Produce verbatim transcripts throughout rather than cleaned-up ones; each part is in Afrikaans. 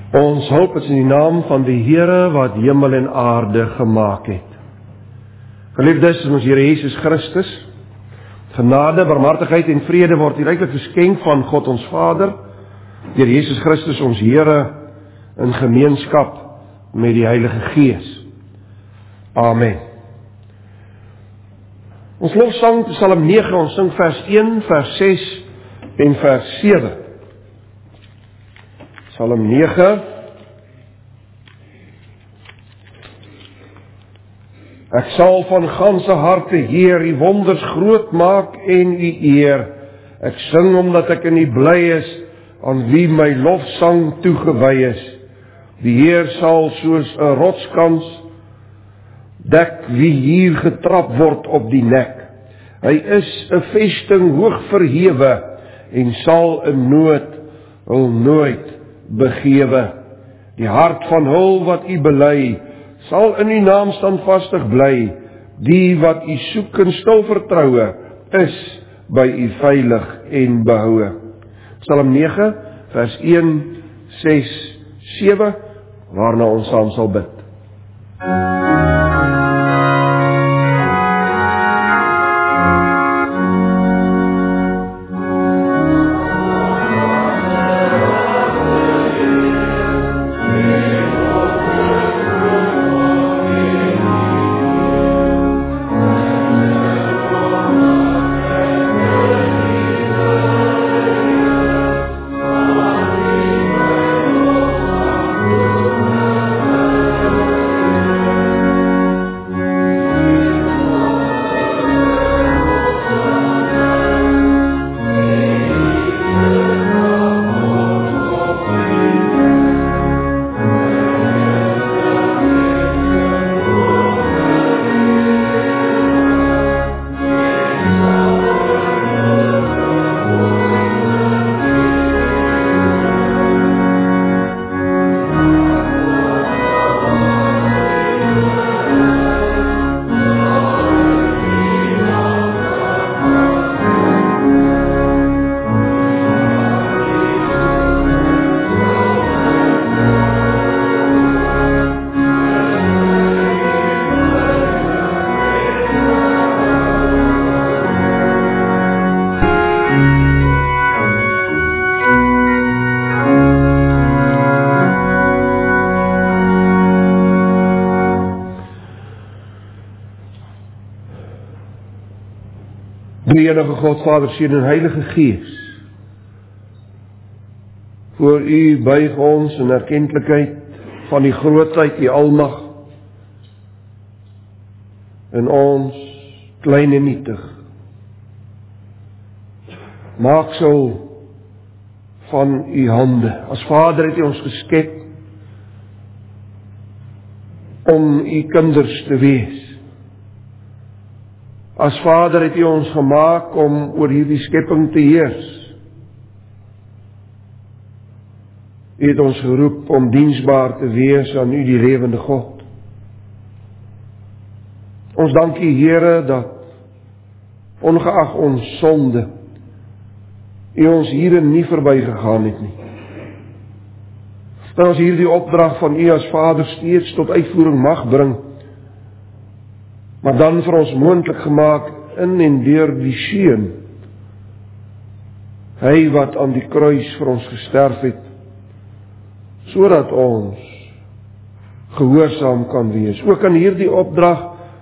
Ons hulp is in die naam van die Here wat hemel en aarde gemaak het. Geliefdes in ons Here Jesus Christus, genade, barmhartigheid en vrede word ryklik geskenk van God ons Vader, deur Jesus Christus ons Here, in gemeenskap met die Heilige Gees. Amen. Ons lofsang Psalm nege, ons sing vers een, vers ses en vers sewe. Psalm nege. Ek sal van ganse harte, Heer, U wonders groot maak en U eer. Ek sing omdat ek in U bly is, aan wie my lofsang toegewy is. Die Heer sal soos 'n rotskans dek wie hier getrap word op die nek. Hy is 'n vesting hoog verhewe en sal in nood hul nooit begewe. Die hart van hul wat U bely, sal in U naam standvastig bly. Die wat U soek in stil vertroue, is by U veilig en behoue. Psalm nege, vers een, ses, sewe, waarna ons saam sal bid. Die enige God, Vader, Seun en Heilige Gees, voor U buig ons in erkentlikheid van die grootheid, die almag, in ons klein en nietig. Maaksel van U hande. As Vader het U ons geskep om U kinders te wees. As Vader het U ons gemaak om oor hierdie skepping te heers. U het ons geroep om diensbaar te wees aan U, die lewende God. Ons dank U, Here, dat ongeag ons sonde, U ons hierin nie verbygegaan het nie. Dat ons hierdie opdrag van U as Vader steeds tot uitvoering mag bring, maar dan vir ons moontlik gemaak in en deur die Seun, Hy wat aan die kruis vir ons gesterf het, sodat ons gehoorsaam kan wees. Ook aan hierdie opdrag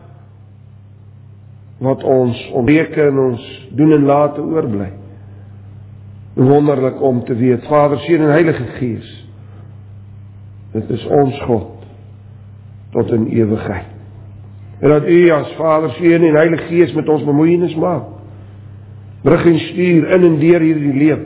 wat ons ontdeke en ons doen en late oorbly. Wonderlik om te weet, Vader, Seun en Heilige Gees, dit is ons God tot in ewigheid. En dat U as Vader, Seun en Heilige Gees met ons bemoeienis maak. Rig en stuur in en deur hierdie lewe.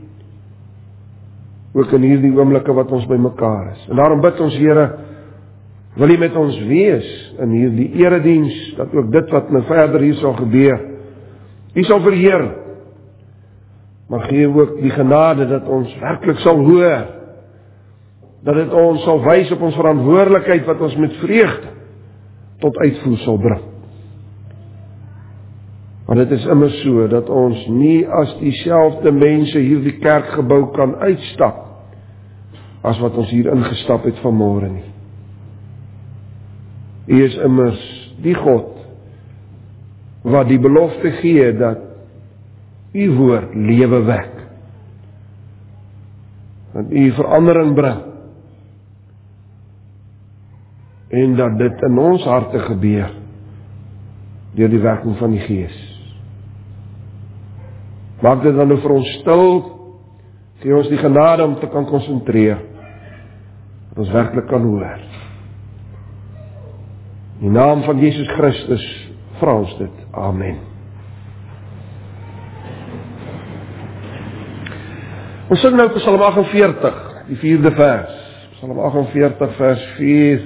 Ook in hierdie oomblikke wat ons by mekaar is. En daarom bid ons, Here, wil U met ons wees in hierdie erediens, dat ook dit wat nou verder hier sal gebeur, U sal verheer. Maar gee ook die genade dat ons werklik sal hoor, dat dit ons sal wys op ons verantwoordelikheid wat ons met vreugde tot uitvoer sal bring. Want dit is immer so, dat ons nie as dieselfde mense hierdie kerkgebou kan uitstap, as wat ons hier ingestap het vanmôre nie. U is immers die God wat die belofte gee dat u woord lewe wek. Dat u verandering bring. En dat dit in ons harte gebeur deur die werking van die Gees. Maak dit dan nou vir ons stil, gee ons die genade om te kan konsentreer, dat ons werklik kan hoor. In die naam van Jesus Christus vra ons dit. Amen. Ons sing nou Psalm agt en veertig, die vierde vers. Psalm agt en veertig vers vier.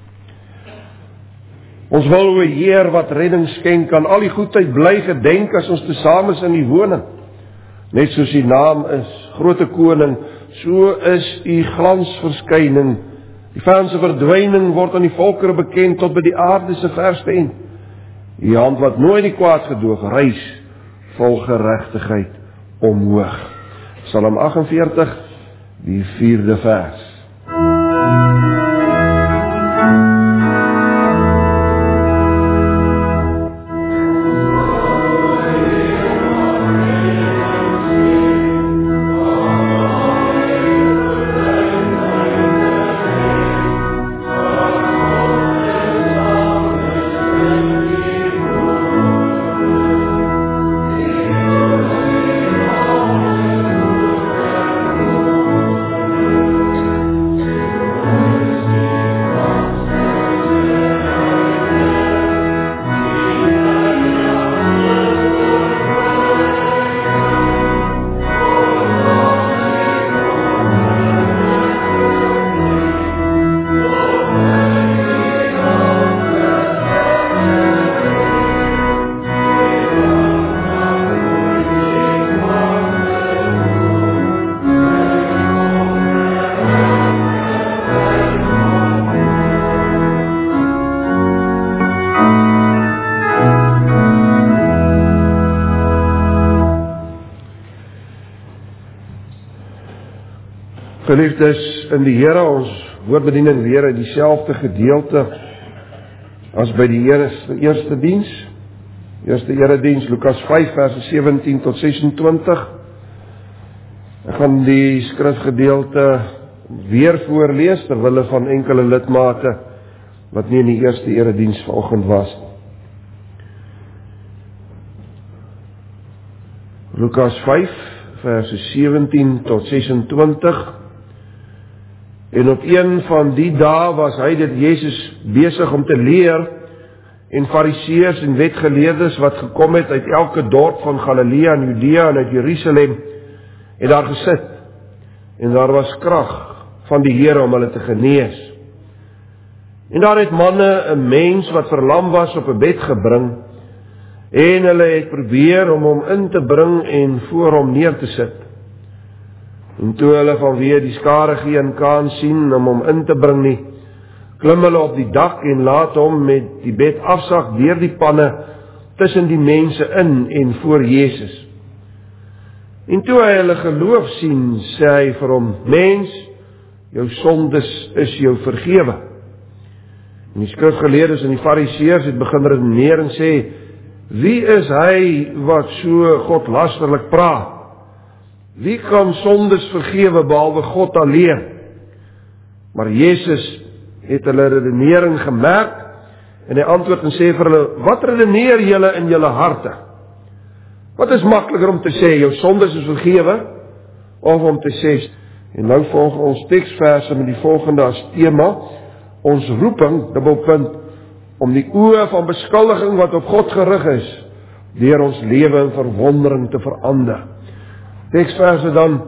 Ons wil o Heer wat redding skenk, aan al die goedheid bly gedenk as ons tesame is in die woning. Net soos die naam is, grote koning, so is u glansverskyning. Die vyand se verdwyning word aan die volkere bekend tot by die aarde se verste end. Die hand wat nooit die kwaad gedoog, reis vol geregtigheid omhoog. Psalm agt en veertig, die vierde vers. Geliefdes in die Here, ons woordbediening weer uit dieselfde gedeelte as by die eerste, eerste diens. Eerste erediens, Lukas vyf, verse sewentien tot sesentwintig. Ek gaan die skrifgedeelte weer voorlees, terwille van enkele lidmate, wat nie in die eerste erediens vanoggend was. Lukas vyf, verse sewentien tot sesentwintig. En op een van die dae was hy dit Jesus besig om te leer, en fariseërs en wetgeleerdes wat gekom het uit elke dorp van Galilea en Judea en uit Jerusalem, het daar gesit, en daar was krag van die Here om hulle te genees. En daar het manne 'n mens wat verlam was op 'n bed gebring, en hulle het probeer om hom in te bring en voor hom neer te sit. En toe hulle vanweë die skare geen kans sien om hom in te bring nie, klim hulle op die dak en laat hom met die bed afsak deur die panne tussen die mense in en voor Jesus. En toe hy hulle geloof sien, sê hy vir hom: Mens, jou sondes is jou vergewe. En die skrifgeleerdes en die fariseërs het begin redeneer en sê: Wie is hy wat so godlasterlik praat? Wie kan sondes vergewe behalwe God alleen? Maar Jesus het hulle redenering gemerk, en hy antwoord en sê vir hulle: Wat redeneer julle in julle harte? Wat is makliker om te sê, jou sondes is vergewe, of om te sê, en nou volg ons teksverse met die volgende as tema, ons roeping, dubbelpunt, om die oë van beskuldiging wat op God gerig is, deur ons lewe in verwondering te verander. Teksverse dan,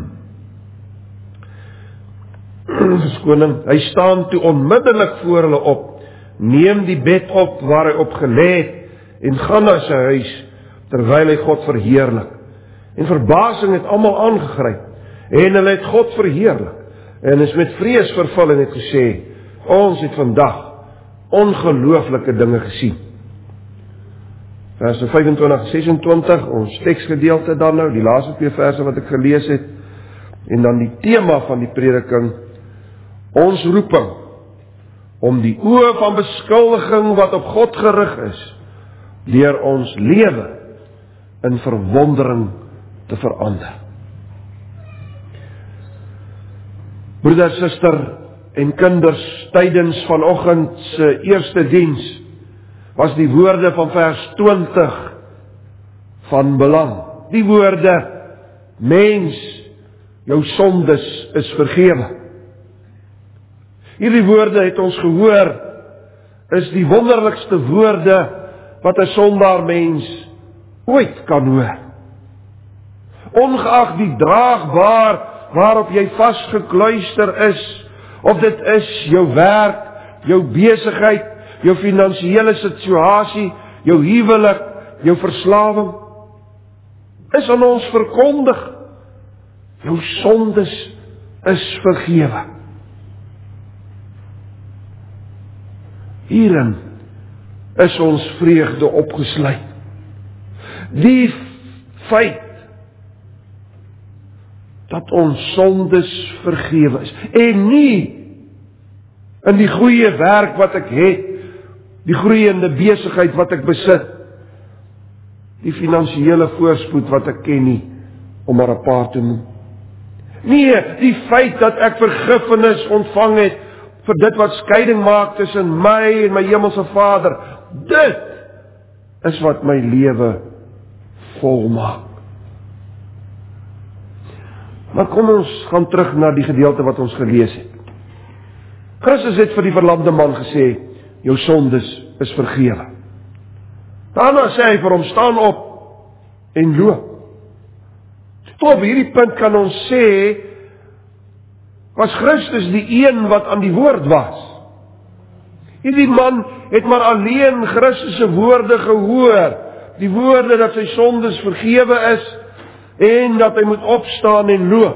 verskoning, hy staan toe onmiddellik voor hulle op, neem die bed op waar hy op gelê het, en gaan na sy huis, terwyl hy God verheerlik. En verbasing het almal aangegryp, en hulle het God verheerlik, en is met vrees vervul en het gesê: Ons het vandag ongelooflike dinge gesien. Verse vyfentwintig en sesentwintig, ons teksgedeelte dan nou, die laaste twee verse wat ek gelees het. En dan die tema van die prediking, ons roeping, om die oë van beskuldiging wat op God gerig is, deur ons lewe in verwondering te verander. Broeder, suster en kinders, tydens vanoggend se eerste diens was die woorde van vers twintig van belang. Die woorde, mens, jou sondes is vergewe. Hierdie woorde het ons gehoor, is die wonderlikste woorde wat 'n sondaar mens ooit kan hoor. Ongeag die draagbaar waarop jy vasgekluister is, of dit is jou werk, jou besigheid, jou finansiële situasie, jou huwelik, jou verslawing, is aan ons verkondig, jou sondes is vergewe. Hierin is ons vreugde opgesluit. Die feit dat ons sondes vergewe is, en nie in die goeie werk wat ek het, die groeiende besigheid wat ek besit, die finansiële voorspoed wat ek ken nie, om maar 'n paar te noem. Nee, die feit dat ek vergifnis ontvang het vir dit wat skeiding maak tussen my en my hemelse Vader, dit is wat my lewe volmaak. Maar kom ons gaan terug na die gedeelte wat ons gelees het. Christus het vir die verlamde man gesê, jou sondes is vergewe. Daarna sê hy vir hom, staan op en loop. Tot op hierdie punt kan ons sê, was Christus die een wat aan die woord was. Hierdie man het maar alleen Christus se woorde gehoor, die woorde dat sy sondes vergewe is, en dat hy moet opstaan en loop.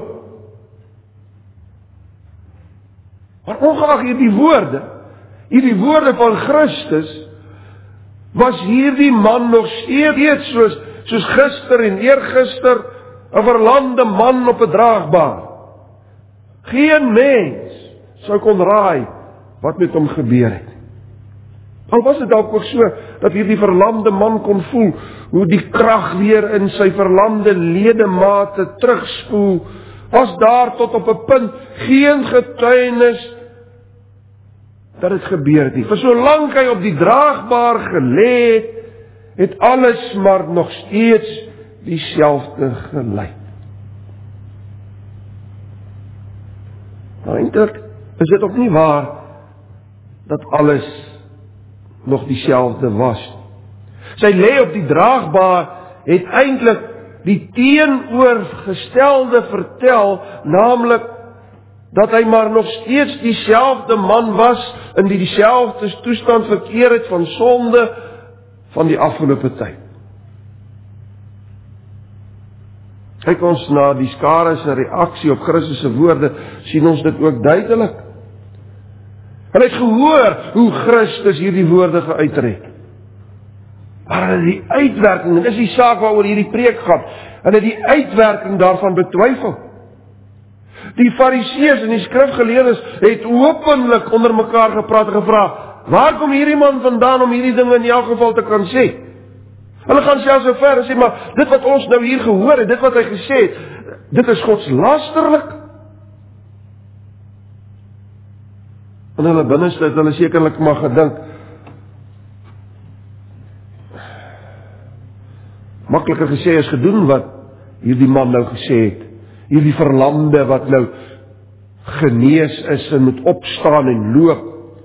Maar ongeag hierdie woorde, hierdie woorde van Christus, was hierdie man nog steeds soos, soos gister en eergister, 'n verlamde man op 'n draagbaar. Geen mens sou kon raai wat met hom gebeur het. Al was dit dalk ook so, dat hierdie verlamde man kon voel, hoe die krag weer in sy verlamde ledemate terugspoel, was daar tot op 'n punt geen getuienis dat het gebeur het nie. Vir solank hy op die draagbaar gelê het, het alles maar nog steeds dieselfde gelyk. Nou eintlik is dit ook nie waar dat alles nog dieselfde was. Sy lê op die draagbaar het eintlik die teenoorgestelde vertel, naamlik dat hy maar nog steeds dieselfde man was, in die dieselfde toestand verkeer het van sonde van die afgelope tyd. Kyk ons na die skare se reaksie op Christus se woorde, sien ons dit ook duidelik. Hulle het gehoor hoe Christus hierdie woorde geuiter het. Maar hulle die uitwerking, en dis die saak waaroor hierdie preek gaan, hulle die uitwerking daarvan betwyfel. Die Fariseërs en die skrifgeleerdes het openlik onder mekaar gepraat en gevra, waar kom hierdie man vandaan om hierdie dinge in elk geval te kan sê? Hulle gaan selfs so ver en sê, maar dit wat ons nou hier gehoor het, dit wat hy gesê het, dit is godslasterlik. En hulle binneste het hulle sekerlik maar gedink, makliker gesê as gedoen wat hierdie man nou gesê het. Hierdie verlamde wat nou genees is en moet opstaan en loop.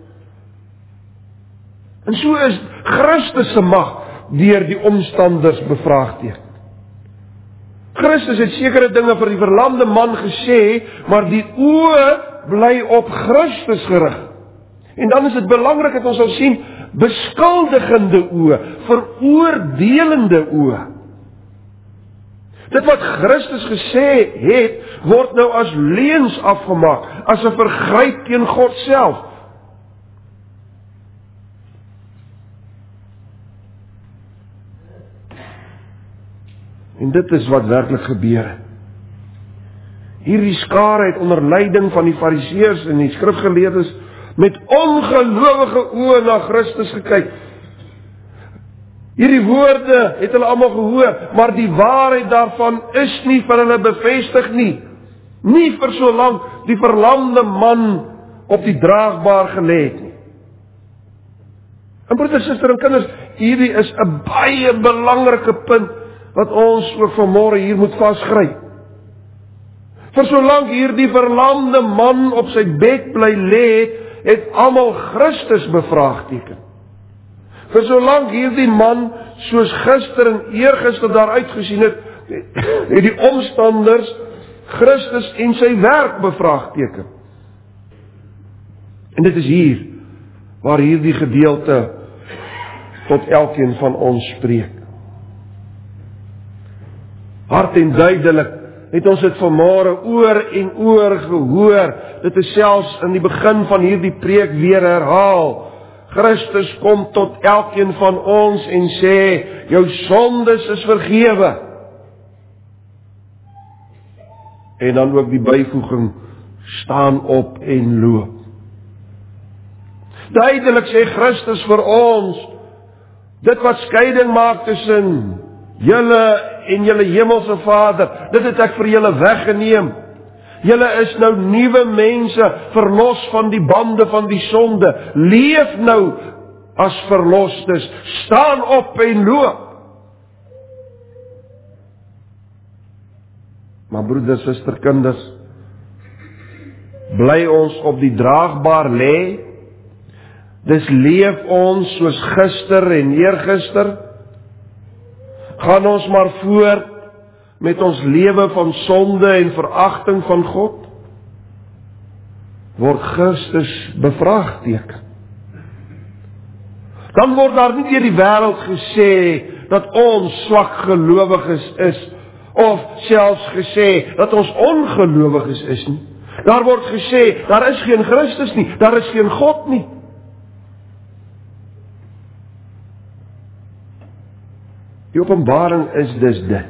En so is Christus se mag deur die omstanders bevraagteken. Christus het sekere dinge vir die verlamde man gesê, maar die oë bly op Christus gerig. En dan is dit belangrik dat ons sal sien, beskuldigende oë, veroordelende oë. Dit wat Christus gesê het, word nou as leuns afgemaak, as 'n vergryp teen God self. En dit is wat werklik gebeur het. Hierdie skare het onder leiding van die Fariseërs en die skrifgeleerdes met ongelowige oë na Christus gekyk. Hierdie woorde het hulle almal gehoor, maar die waarheid daarvan is nie vir hulle bevestig nie. Nie vir so lank die verlamde man op die draagbaar gelê het nie. En broeders, susters en kinders, hierdie is 'n baie belangrike punt wat ons ook vanmôre hier moet vasgryp. Vir solank hierdie verlamde man op sy bed bly lê, het almal Christus bevraagteken. Vir solank hierdie man, soos gister en eergister daar uitgesien het, het die omstanders Christus en sy werk bevraagteken. En dit is hier, waar hierdie gedeelte tot elkeen van ons spreek. Hard en duidelik het ons dit vanmôre oor en oor gehoor. Dit is selfs in die begin van hierdie preek weer herhaal. Christus kom tot elkeen van ons en sê, jou sondes is vergewe. En dan ook die byvoeging, staan op en loop. Duidelik sê Christus vir ons, dit wat skeiding maak tussen julle en julle hemelse Vader, dit het ek vir julle weggeneem. Julle is nou nuwe mense, verlos van die bande van die sonde. Leef nou as verlostes, staan op en loop. Maar broeders, susters, kinders, bly ons op die draagbaar lê? Dis leef ons soos gister en eergister? Gaan ons maar voort met ons lewe van sonde en veragting van God? Word Christus bevraagteken? Dan word daar nie deur die wêreld gesê dat ons swak gelowiges is, of selfs gesê dat ons ongelowiges is nie. Daar word gesê, daar is geen Christus nie, daar is geen God nie. Die openbaring is dus dit.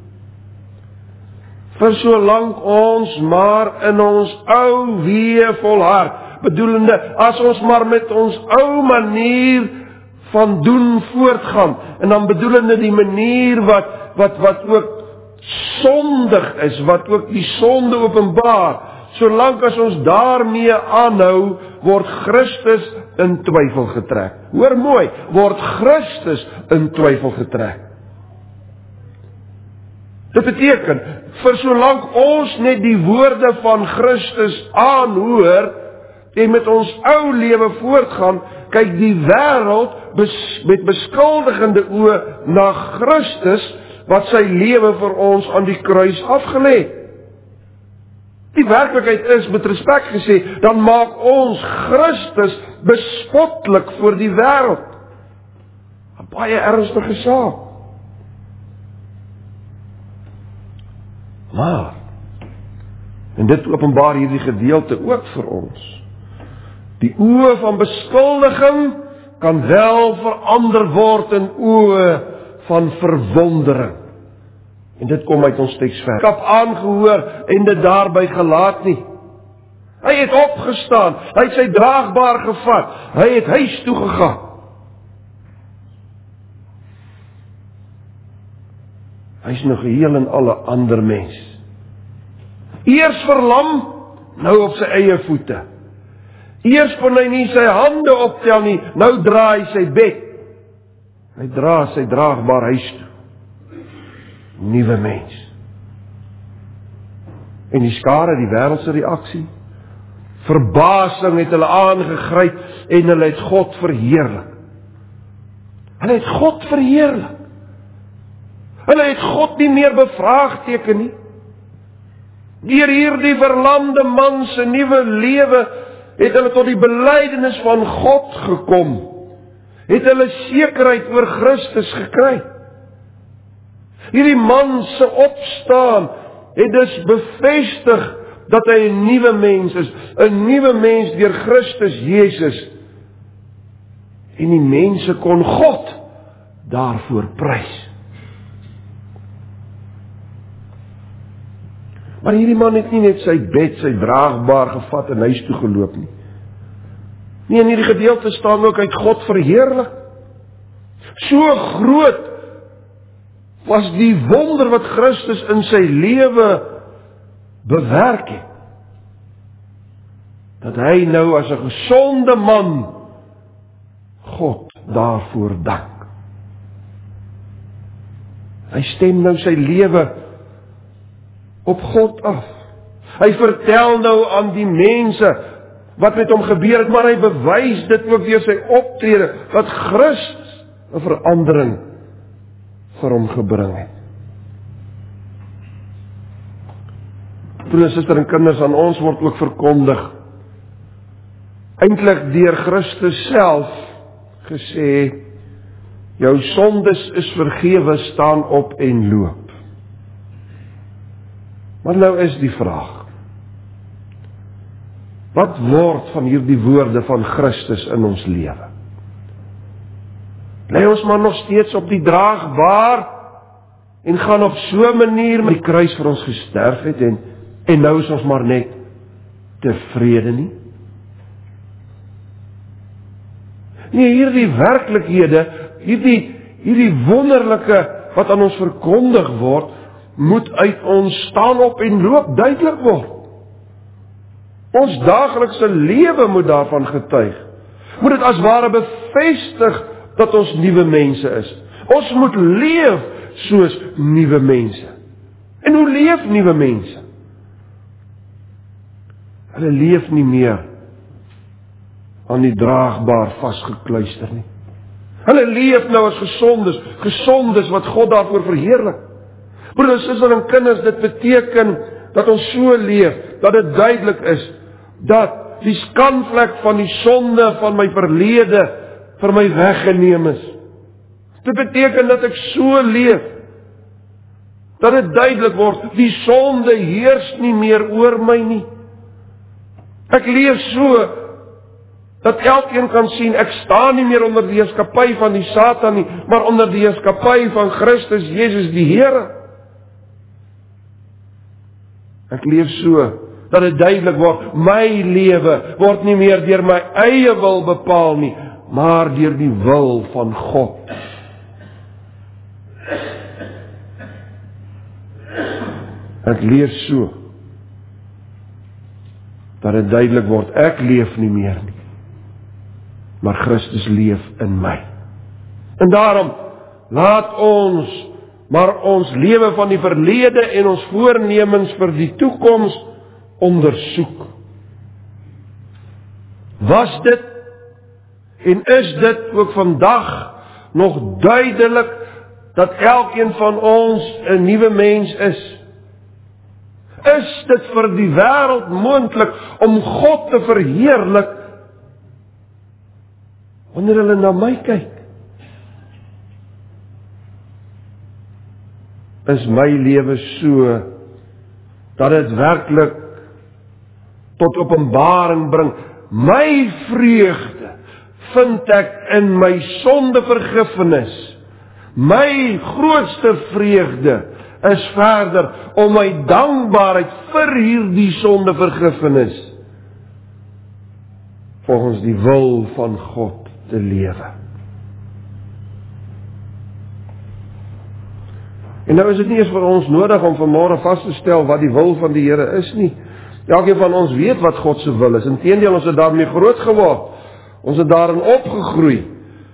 Vir solank ons maar in ons ou weë volhard, bedoelende, as ons maar met ons ou manier van doen voortgaan, en dan bedoelende die manier wat, wat, wat ook sondig is, wat ook die sonde openbaar, solank as ons daarmee aanhou, word Christus in twyfel getrek. Hoor mooi, word Christus in twyfel getrek. Dit beteken, vir solank ons net die woorde van Christus aanhoor, en met ons ou lewe voortgaan, kyk die wêreld bes, met beskuldigende oë na Christus, wat sy lewe vir ons aan die kruis afgelê het. Die werklikheid is, met respek gesê, dan maak ons Christus bespotlik voor die wêreld. 'n Baie ernstige saak. Maar, en dit openbaar hierdie gedeelte ook vir ons, die oë van beskuldiging kan wel verander word in oë van verwondering. En dit kom uit ons teks vers. Ek het aangehoor en dit daarby gelaat nie. Hy het opgestaan, hy het sy draagbaar gevat, hy het huis toe gegaan. Hy is nog geheel en alle ander mens. Eers verlam, nou op sy eie voete. Eers kon hy nie sy hande optel nie, nou dra hy sy bed. Hy dra sy draagbaar huis toe. Nuwe mens. En die skare, die wêreldse reaksie, verbasing het hulle aangegryp en hulle het God verheerlik. Hulle het God verheerlik. Hulle het God nie meer bevraagteken nie. Deur hierdie verlamde man se nuwe lewe het hulle tot die belydenis van God gekom. Het hulle sekerheid oor Christus gekry. Hierdie man se opstaan het dus bevestig dat hy 'n nuwe mens is, 'n nuwe mens deur Christus Jesus. En die mense kon God daarvoor prys. Maar hierdie man het nie net sy bed, sy draagbaar gevat en huis toe geloop nie. Nee, in hierdie gedeelte staan ook, hy het God verheerlik. So groot was die wonder wat Christus in sy lewe bewerk het, dat hy nou as 'n gesonde man God daarvoor dank. Hy stem nou sy lewe op God af. Hy vertel nou aan die mense wat met hom gebeur het, maar hy bewys dit ook deur sy optrede, dat Christus 'n verandering vir hom gebring het. Broer en suster en kinders, aan ons word ook verkondig, eintlik deur Christus self gesê, jou sondes is vergewe, staan op en loop. Maar nou is die vraag, wat word van hierdie woorde van Christus in ons lewe? Bly ons maar nog steeds op die draagbaar en gaan op so 'n manier met die kruis vir ons gesterf het en, en nou is ons maar net tevrede nie? Nee, hierdie werklikhede, hierdie, hierdie wonderlike wat aan ons verkondig word, moet uit ons staan op en loop duidelik word. Ons daaglikse lewe moet daarvan getuig. Moet dit as ware bevestig dat ons nuwe mense is. Ons moet leef soos nuwe mense. En hoe leef nuwe mense? Hulle leef nie meer aan die draagbaar vasgekluister nie. Hulle leef nou as gesondes, gesondes wat God daarvoor verheerlik. Broeders, susters en kinders, dit beteken dat ons so leef, dat dit duidelik is, dat die skanvlek van die sonde van my verlede vir my weggeneem is. Dit beteken dat ek so leef, dat dit duidelik word, die sonde heers nie meer oor my nie. Ek leef so, dat elkeen kan sien, ek staan nie meer onder die heerskappy van die Satan nie, maar onder die heerskappy van Christus Jesus die Here. Ek leef so, dat dit duidelik word, my lewe word nie meer deur my eie wil bepaal nie, maar deur die wil van God. Ek leef so, dat dit duidelik word, ek leef nie meer nie, maar Christus leef in my. En daarom, laat ons maar ons lewe van die verlede en ons voornemens vir die toekoms ondersoek. Was dit en is dit ook vandag nog duidelik dat elkeen van ons 'n nuwe mens is? Is dit vir die wêreld moontlik om God te verheerlik wanneer hulle na my kyk? Is my lewe so dat dit werklik tot openbaring bring? My vreugde vind ek in my sondevergifnis. My grootste vreugde is verder om my dankbaarheid vir hierdie sondevergifnis volgens die wil van God te lewe. En nou is dit nie eens vir ons nodig om vanmôre vas te stel wat die wil van die Here is nie. Elkeen van ons weet wat God se wil is. Inteendeel, ons het daarmee groot geword. Ons het daarin opgegroei.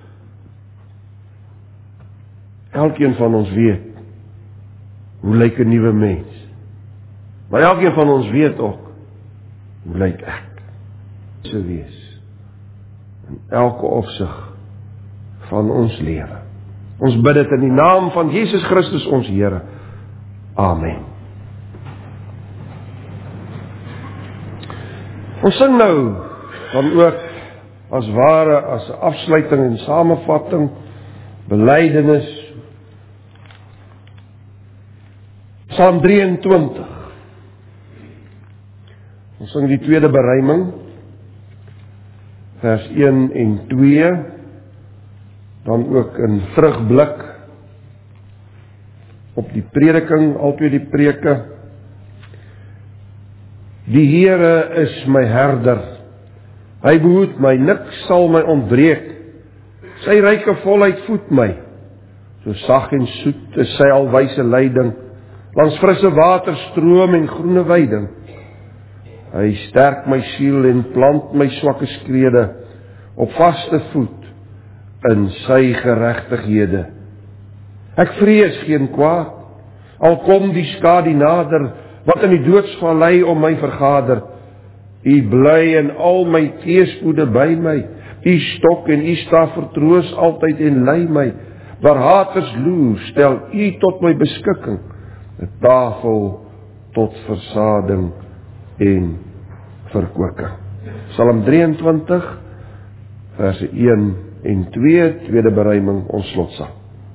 Elkeen van ons weet hoe lyk 'n nuwe mens. Maar elkeen van ons weet ook hoe lyk ek se wees in elke opsig van ons lewe. Ons bid dit in die naam van Jesus Christus ons Here. Amen. Ons sing nou dan ook as ware as 'n afsluiting en samevatting, belydenis, Psalm drieëntwintig. Ons sing die tweede beruiming, vers een en twee, dan ook 'n terugblik op die prediking, albei die preke, Die Here is my herder. Hy behoed my, niks sal my ontbreek. Sy ryke volheid voed my. So sag en soet is sy alwyse leiding, langs frisse waterstroom en groene weiding. Hy sterk my siel en plant my swakke skrede op vaste voet in sy geregtighede. Ek vrees geen kwaad, al kom die skadu nader, wat in die doodsvallei om my vergader. U bly in al my teëspoede by my, u stok en u staf vertroos altyd en lei my. Waar haters loer, stel u tot my beskikking, 'n tafel tot versading en verkwikking. Psalm drieëntwintig, verse een en twee, tweede beruiming, ons slotsang.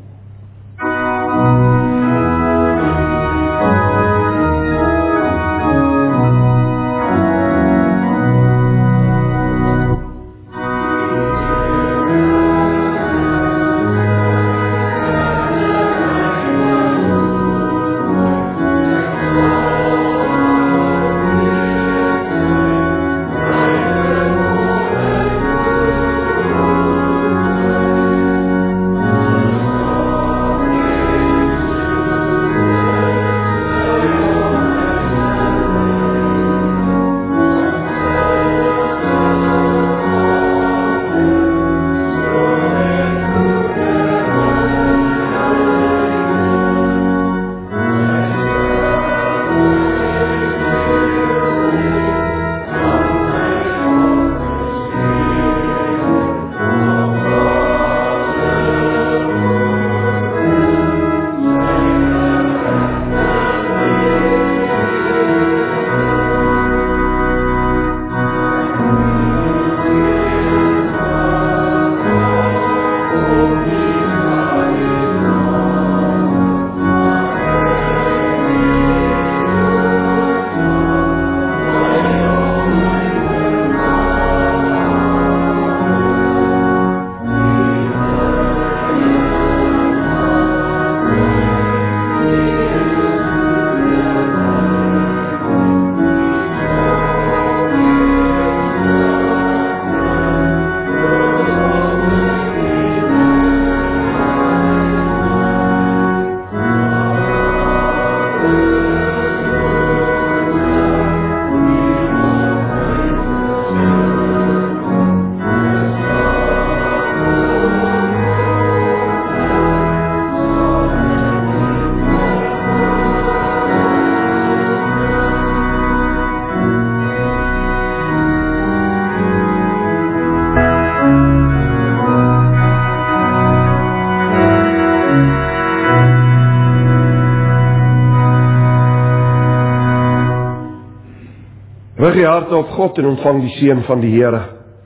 Rig je harte op God en ontvang die seën van die Here.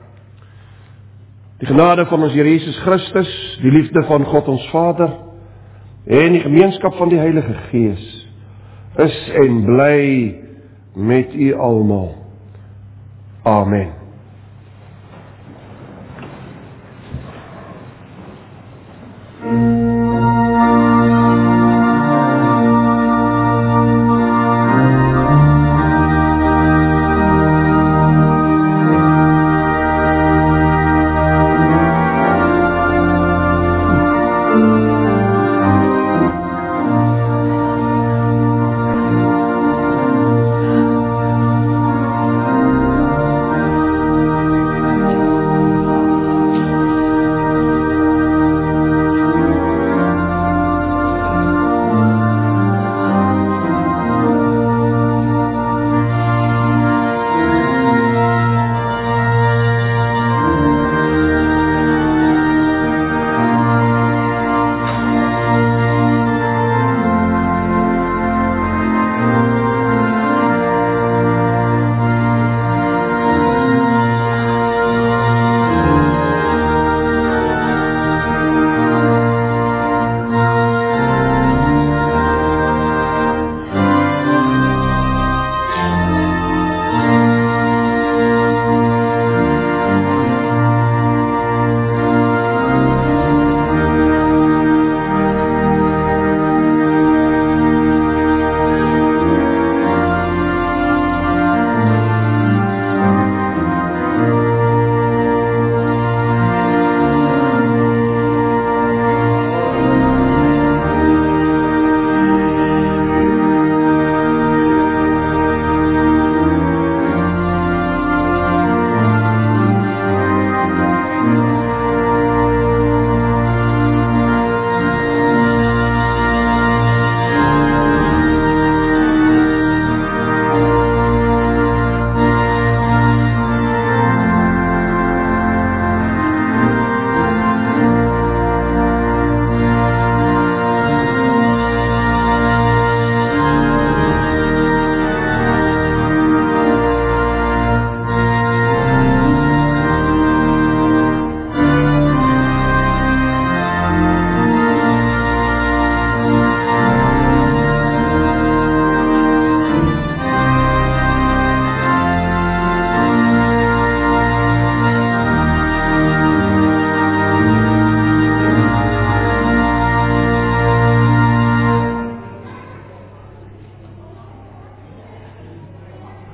Die genade van ons Here Jesus Christus, die liefde van God ons Vader en die gemeenskap van die Heilige Gees is en bly met u almal. Amen.